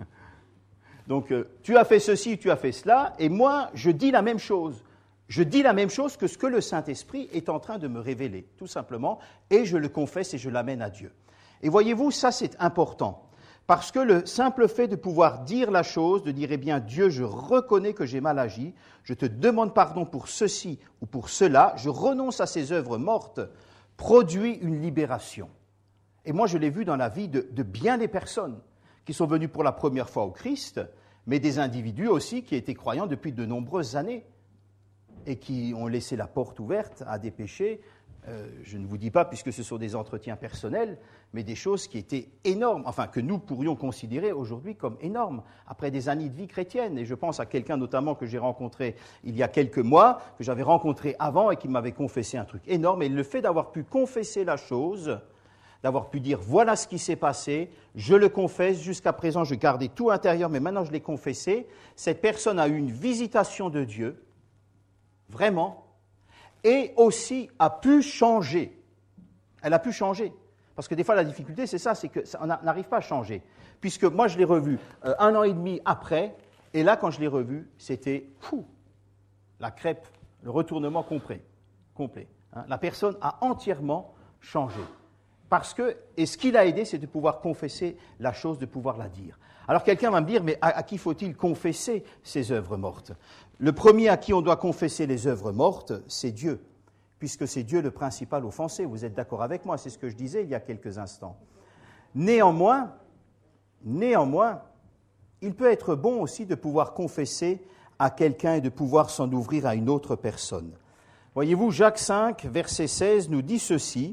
Donc, euh, tu as fait ceci, tu as fait cela, et moi, je dis la même chose. Je dis la même chose que ce que le Saint-Esprit est en train de me révéler, tout simplement, et je le confesse et je l'amène à Dieu. Et voyez-vous, ça c'est important, parce que le simple fait de pouvoir dire la chose, de dire, eh bien, Dieu, je reconnais que j'ai mal agi, je te demande pardon pour ceci ou pour cela, je renonce à ces œuvres mortes, produit une libération. Et moi, je l'ai vu dans la vie de, de bien des personnes qui sont venues pour la première fois au Christ, mais des individus aussi qui étaient croyants depuis de nombreuses années et qui ont laissé la porte ouverte à des péchés. Euh, je ne vous dis pas, puisque ce sont des entretiens personnels, mais des choses qui étaient énormes, enfin que nous pourrions considérer aujourd'hui comme énormes, après des années de vie chrétienne. Et je pense à quelqu'un notamment que j'ai rencontré il y a quelques mois, que j'avais rencontré avant et qui m'avait confessé un truc énorme. Et le fait d'avoir pu confesser la chose, d'avoir pu dire voilà ce qui s'est passé, je le confesse, jusqu'à présent je gardais tout intérieur, mais maintenant je l'ai confessé, cette personne a eu une visitation de Dieu, vraiment, et aussi a pu changer. Elle a pu changer. Parce que des fois, la difficulté, c'est ça, c'est qu'on n'arrive pas à changer. Puisque moi, je l'ai revu euh, un an et demi après, et là, quand je l'ai revu, c'était fou, la crêpe, le retournement complet. complet hein. La personne a entièrement changé. Parce que, et ce qui l'a aidé, c'est de pouvoir confesser la chose, de pouvoir la dire. Alors quelqu'un va me dire, mais à, à qui faut-il confesser ces œuvres mortes ? Le premier à qui on doit confesser les œuvres mortes, c'est Dieu, puisque c'est Dieu le principal offensé. Vous êtes d'accord avec moi ? C'est ce que je disais il y a quelques instants. Néanmoins, néanmoins, il peut être bon aussi de pouvoir confesser à quelqu'un et de pouvoir s'en ouvrir à une autre personne. Voyez-vous, Jacques cinq, verset seize, nous dit ceci,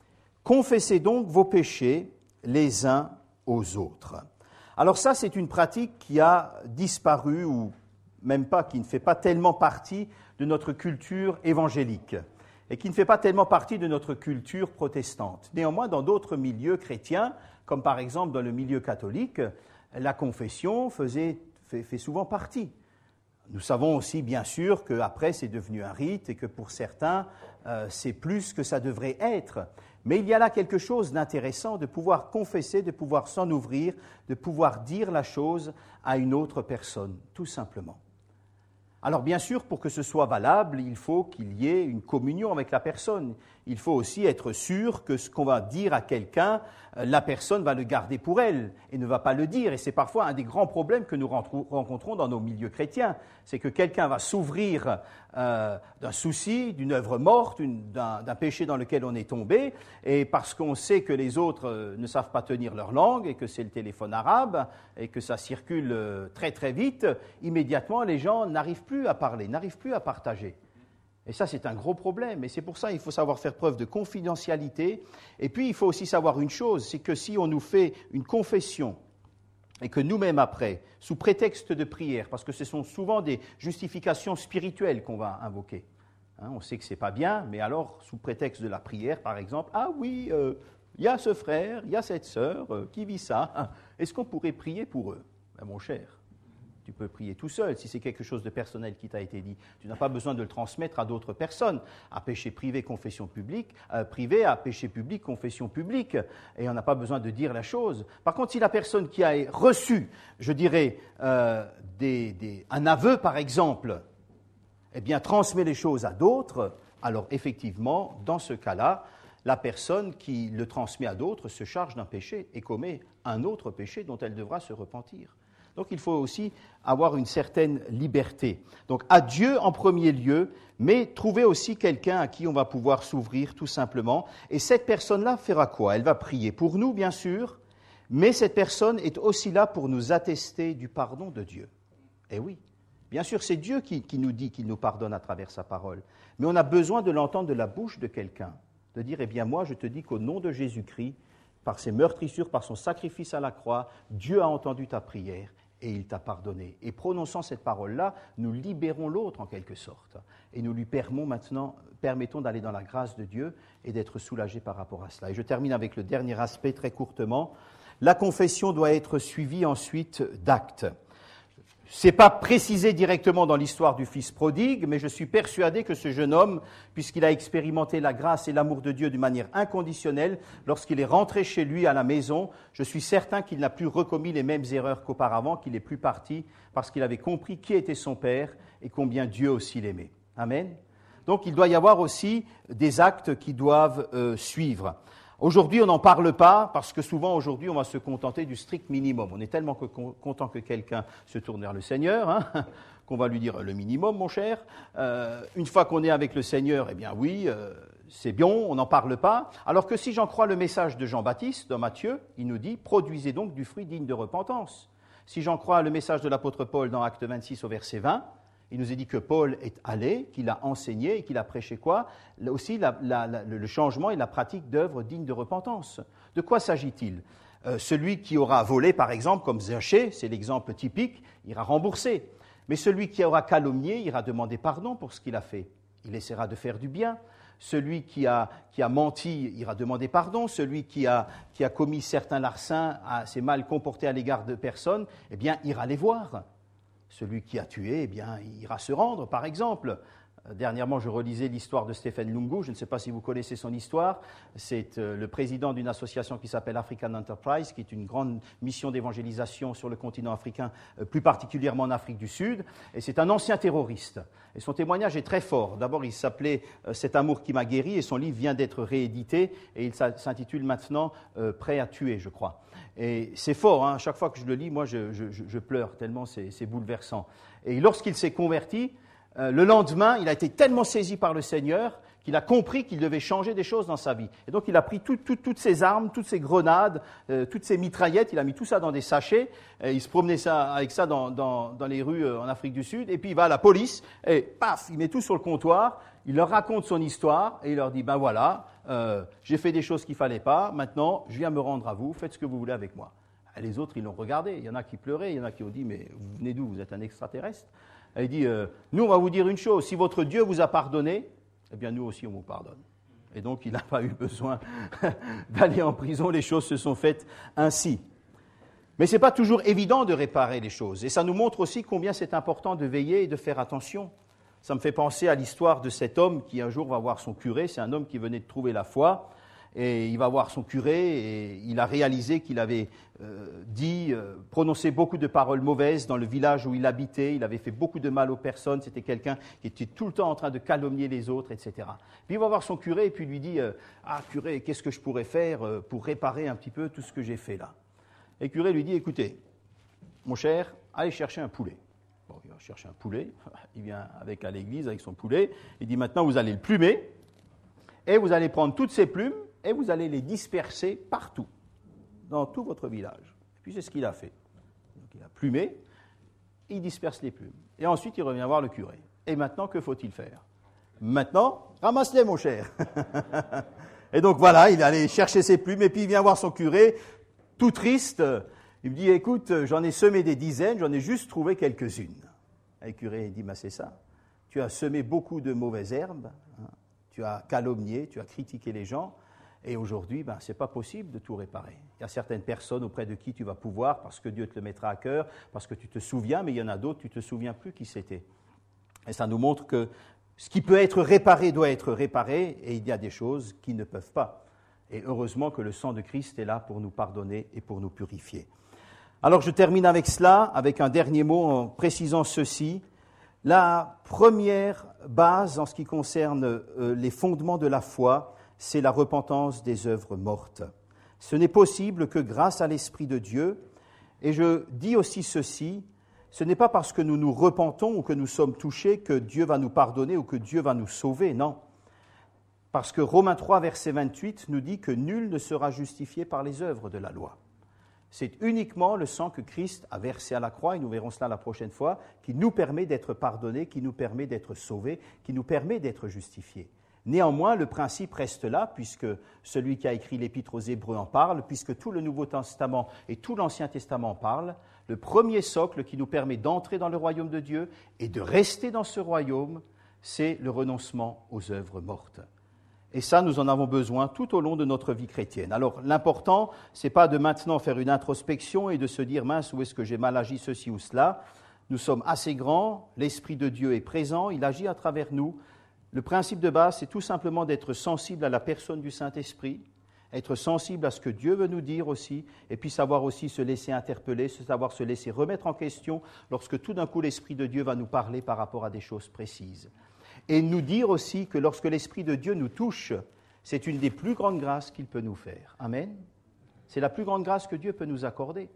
« Confessez donc vos péchés les uns aux autres. » Alors ça, c'est une pratique qui a disparu, ou même pas, qui ne fait pas tellement partie de notre culture évangélique et qui ne fait pas tellement partie de notre culture protestante. Néanmoins, dans d'autres milieux chrétiens, comme par exemple dans le milieu catholique, la confession faisait, fait, fait souvent partie. Nous savons aussi, bien sûr, qu'après, c'est devenu un rite et que pour certains, euh, c'est plus que ça devrait être. Mais il y a là quelque chose d'intéressant de pouvoir confesser, de pouvoir s'en ouvrir, de pouvoir dire la chose à une autre personne, tout simplement. Alors bien sûr, pour que ce soit valable, il faut qu'il y ait une communion avec la personne. Il faut aussi être sûr que ce qu'on va dire à quelqu'un, la personne va le garder pour elle et ne va pas le dire. Et c'est parfois un des grands problèmes que nous rencontrons dans nos milieux chrétiens. C'est que quelqu'un va s'ouvrir euh, d'un souci, d'une œuvre morte, une, d'un, d'un péché dans lequel on est tombé, et parce qu'on sait que les autres ne savent pas tenir leur langue et que c'est le téléphone arabe et que ça circule très très vite, immédiatement les gens n'arrivent plus à parler, n'arrivent plus à partager. Et ça, c'est un gros problème. Et c'est pour ça qu'il faut savoir faire preuve de confidentialité. Et puis, il faut aussi savoir une chose, c'est que si on nous fait une confession et que nous-mêmes après, sous prétexte de prière, parce que ce sont souvent des justifications spirituelles qu'on va invoquer, hein, on sait que ce n'est pas bien, mais alors, sous prétexte de la prière, par exemple, ah oui, euh, il y a ce frère, il y a cette sœur euh, qui vit ça, est-ce qu'on pourrait prier pour eux? Ben, mon cher, tu peux prier tout seul, si c'est quelque chose de personnel qui t'a été dit. Tu n'as pas besoin de le transmettre à d'autres personnes. À péché privé, confession publique, euh, privé, à péché public, confession publique. Et on n'a pas besoin de dire la chose. Par contre, si la personne qui a reçu, je dirais, euh, des, des, un aveu, par exemple, eh bien, transmet les choses à d'autres, alors effectivement, dans ce cas-là, la personne qui le transmet à d'autres se charge d'un péché et commet un autre péché dont elle devra se repentir. Donc il faut aussi avoir une certaine liberté. Donc à Dieu en premier lieu, mais trouver aussi quelqu'un à qui on va pouvoir s'ouvrir tout simplement. Et cette personne-là fera quoi? Elle va prier pour nous, bien sûr, mais cette personne est aussi là pour nous attester du pardon de Dieu. Eh oui, bien sûr, c'est Dieu qui, qui nous dit qu'il nous pardonne à travers sa parole, mais on a besoin de l'entendre de la bouche de quelqu'un, de dire, eh bien moi je te dis qu'au nom de Jésus-Christ, par ses meurtrissures, par son sacrifice à la croix, Dieu a entendu ta prière. Et il t'a pardonné. Et prononçant cette parole-là, nous libérons l'autre en quelque sorte. Et nous lui permettons maintenant, permettons d'aller dans la grâce de Dieu et d'être soulagés par rapport à cela. Et je termine avec le dernier aspect très courtement. La confession doit être suivie ensuite d'actes. Ce n'est pas précisé directement dans l'histoire du fils prodigue, mais je suis persuadé que ce jeune homme, puisqu'il a expérimenté la grâce et l'amour de Dieu d'une manière inconditionnelle, lorsqu'il est rentré chez lui à la maison, je suis certain qu'il n'a plus recommis les mêmes erreurs qu'auparavant, qu'il n'est plus parti, parce qu'il avait compris qui était son père et combien Dieu aussi l'aimait. Amen. Donc il doit y avoir aussi des actes qui doivent euh, suivre. Aujourd'hui, on n'en parle pas parce que souvent, aujourd'hui, on va se contenter du strict minimum. On est tellement que, content que quelqu'un se tourne vers le Seigneur, hein, qu'on va lui dire le minimum, mon cher. Euh, une fois qu'on est avec le Seigneur, eh bien oui, euh, c'est bon, on n'en parle pas. Alors que si j'en crois le message de Jean-Baptiste, dans Matthieu, il nous dit « Produisez donc du fruit digne de repentance ». Si j'en crois le message de l'apôtre Paul dans Acte vingt-six au verset vingt, il nous est dit que Paul est allé, qu'il a enseigné et qu'il a prêché quoi? Là aussi, la, la, la, le changement et la pratique d'œuvres dignes de repentance. De quoi s'agit-il? euh, Celui qui aura volé, par exemple, comme Zachée, c'est l'exemple typique, ira rembourser. Mais celui qui aura calomnié ira demander pardon pour ce qu'il a fait. Il essaiera de faire du bien. Celui qui a, qui a menti ira demander pardon. Celui qui a, qui a commis certains larcins, s'est mal comporté à l'égard de personnes, eh bien, ira les voir. Celui qui a tué, eh bien, il ira se rendre, par exemple. Dernièrement, je relisais l'histoire de Stephen Lungu. Je ne sais pas si vous connaissez son histoire. C'est le président d'une association qui s'appelle African Enterprise, qui est une grande mission d'évangélisation sur le continent africain, plus particulièrement en Afrique du Sud. Et c'est un ancien terroriste. Et son témoignage est très fort. D'abord, il s'appelait « Cet amour qui m'a guéri » et son livre vient d'être réédité. Et il s'intitule maintenant euh, « Prêt à tuer », je crois. Et c'est fort, hein. Chaque fois que je le lis, moi, je, je, je pleure tellement c'est, c'est bouleversant. Et lorsqu'il s'est converti, euh, le lendemain, il a été tellement saisi par le Seigneur qu'il a compris qu'il devait changer des choses dans sa vie. Et donc, il a pris tout, tout, toutes ses armes, toutes ses grenades, euh, toutes ses mitraillettes, il a mis tout ça dans des sachets, et il se promenait ça, avec ça dans, dans, dans les rues euh, en Afrique du Sud, et puis il va à la police, et paf, il met tout sur le comptoir, il leur raconte son histoire, et il leur dit, ben voilà, euh, j'ai fait des choses qu'il ne fallait pas, maintenant, je viens me rendre à vous, faites ce que vous voulez avec moi. Et les autres, ils l'ont regardé, il y en a qui pleuraient, il y en a qui ont dit, mais vous venez d'où, vous êtes un extraterrestre? Et il dit, euh, nous, on va vous dire une chose, si votre Dieu vous a pardonné, eh bien, nous aussi, on vous pardonne. Et donc, il n'a pas eu besoin d'aller en prison. Les choses se sont faites ainsi. Mais ce n'est pas toujours évident de réparer les choses. Et ça nous montre aussi combien c'est important de veiller et de faire attention. Ça me fait penser à l'histoire de cet homme qui, un jour, va voir son curé. C'est un homme qui venait de trouver la foi. Et il va voir son curé et il a réalisé qu'il avait euh, dit, euh, prononcé beaucoup de paroles mauvaises dans le village où il habitait. Il avait fait beaucoup de mal aux personnes. C'était quelqu'un qui était tout le temps en train de calomnier les autres, et cetera. Puis il va voir son curé et puis lui dit euh, « Ah, curé, qu'est-ce que je pourrais faire euh, pour réparer un petit peu tout ce que j'ai fait là ?» Et le curé lui dit « Écoutez, mon cher, allez chercher un poulet. » Bon, il va chercher un poulet. Il vient avec à l'église avec son poulet. Il dit « Maintenant, vous allez le plumer et vous allez prendre toutes ces plumes et vous allez les disperser partout, dans tout votre village. » Et puis c'est ce qu'il a fait. Donc il a plumé, il disperse les plumes. Et ensuite il revient voir le curé. Et maintenant, que faut-il faire? Maintenant, ramasse-les, mon cher. Et donc voilà, il est allé chercher ses plumes, et puis il vient voir son curé, tout triste. Il me dit, écoute, j'en ai semé des dizaines, j'en ai juste trouvé quelques-unes. Et le curé dit, bah, c'est ça. Tu as semé beaucoup de mauvaises herbes, hein. Tu as calomnié, tu as critiqué les gens, et aujourd'hui, ben, ce n'est pas possible de tout réparer. Il y a certaines personnes auprès de qui tu vas pouvoir, parce que Dieu te le mettra à cœur, parce que tu te souviens, mais il y en a d'autres, tu ne te souviens plus qui c'était. Et ça nous montre que ce qui peut être réparé doit être réparé, et il y a des choses qui ne peuvent pas. Et heureusement que le sang de Christ est là pour nous pardonner et pour nous purifier. Alors je termine avec cela, avec un dernier mot en précisant ceci. La première base en ce qui concerne euh, les fondements de la foi, c'est la repentance des œuvres mortes. Ce n'est possible que grâce à l'Esprit de Dieu. Et je dis aussi ceci, ce n'est pas parce que nous nous repentons ou que nous sommes touchés que Dieu va nous pardonner ou que Dieu va nous sauver, non. Parce que Romains trois, verset vingt-huit nous dit que nul ne sera justifié par les œuvres de la loi. C'est uniquement le sang que Christ a versé à la croix, et nous verrons cela la prochaine fois, qui nous permet d'être pardonnés, qui nous permet d'être sauvés, qui nous permet d'être justifiés. Néanmoins, le principe reste là, puisque celui qui a écrit l'Épître aux Hébreux en parle, puisque tout le Nouveau Testament et tout l'Ancien Testament en parlent. Le premier socle qui nous permet d'entrer dans le royaume de Dieu et de rester dans ce royaume, c'est le renoncement aux œuvres mortes. Et ça, nous en avons besoin tout au long de notre vie chrétienne. Alors, l'important, ce n'est pas de maintenant faire une introspection et de se dire, mince, où est-ce que j'ai mal agi, ceci ou cela. Nous sommes assez grands, l'Esprit de Dieu est présent, il agit à travers nous. Le principe de base, c'est tout simplement d'être sensible à la personne du Saint-Esprit, être sensible à ce que Dieu veut nous dire aussi, et puis savoir aussi se laisser interpeller, savoir se laisser remettre en question lorsque tout d'un coup l'Esprit de Dieu va nous parler par rapport à des choses précises. Et nous dire aussi que lorsque l'Esprit de Dieu nous touche, c'est une des plus grandes grâces qu'il peut nous faire. Amen. C'est la plus grande grâce que Dieu peut nous accorder.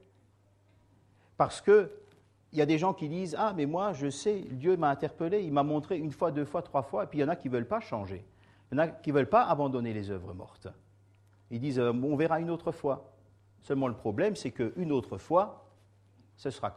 Parce que il y a des gens qui disent « Ah, mais moi, je sais, Dieu m'a interpellé, il m'a montré une fois, deux fois, trois fois, et puis il y en a qui ne veulent pas changer. Il y en a qui ne veulent pas abandonner les œuvres mortes. Ils disent euh, « On verra une autre fois. » Seulement le problème, c'est qu'une autre fois, ce sera quand ?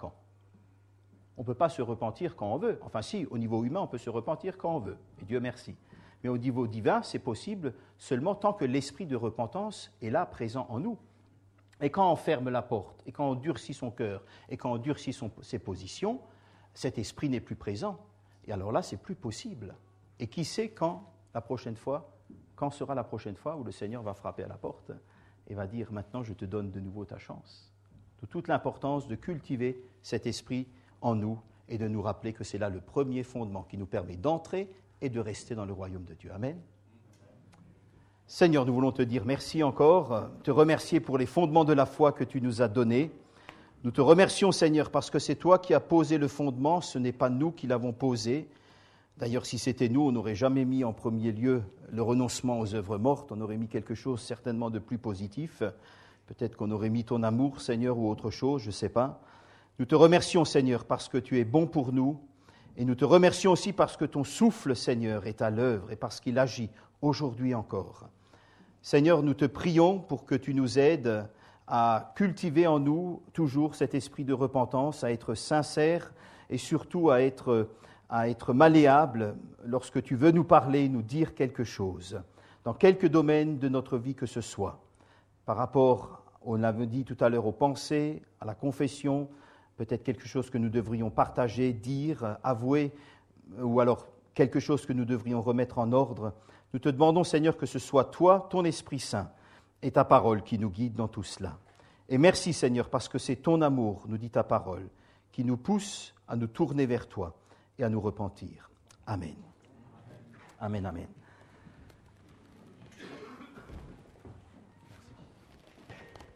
On ne peut pas se repentir quand on veut. Enfin si, au niveau humain, on peut se repentir quand on veut, et Dieu merci. Mais au niveau divin, c'est possible seulement tant que l'esprit de repentance est là, présent en nous. Et quand on ferme la porte, et quand on durcit son cœur, et quand on durcit son, ses positions, cet esprit n'est plus présent. Et alors là, c'est plus possible. Et qui sait quand, la prochaine fois, quand sera la prochaine fois où le Seigneur va frapper à la porte et va dire « Maintenant, je te donne de nouveau ta chance ». De toute l'importance de cultiver cet esprit en nous et de nous rappeler que c'est là le premier fondement qui nous permet d'entrer et de rester dans le royaume de Dieu. Amen. Seigneur, nous voulons te dire merci encore, te remercier pour les fondements de la foi que tu nous as donnés. Nous te remercions, Seigneur, parce que c'est toi qui as posé le fondement, ce n'est pas nous qui l'avons posé. D'ailleurs, si c'était nous, on n'aurait jamais mis en premier lieu le renoncement aux œuvres mortes, on aurait mis quelque chose certainement de plus positif. Peut-être qu'on aurait mis ton amour, Seigneur, ou autre chose, je ne sais pas. Nous te remercions, Seigneur, parce que tu es bon pour nous, et nous te remercions aussi parce que ton souffle, Seigneur, est à l'œuvre et parce qu'il agit aujourd'hui encore. Seigneur, nous te prions pour que tu nous aides à cultiver en nous toujours cet esprit de repentance, à être sincère et surtout à être, à être malléable lorsque tu veux nous parler, nous dire quelque chose, dans quelque domaine de notre vie que ce soit, par rapport, on l'avait dit tout à l'heure, aux pensées, à la confession, peut-être quelque chose que nous devrions partager, dire, avouer, ou alors quelque chose que nous devrions remettre en ordre. Nous te demandons, Seigneur, que ce soit toi, ton Esprit Saint, et ta parole qui nous guide dans tout cela. Et merci, Seigneur, parce que c'est ton amour, nous dit ta parole, qui nous pousse à nous tourner vers toi et à nous repentir. Amen. Amen, amen.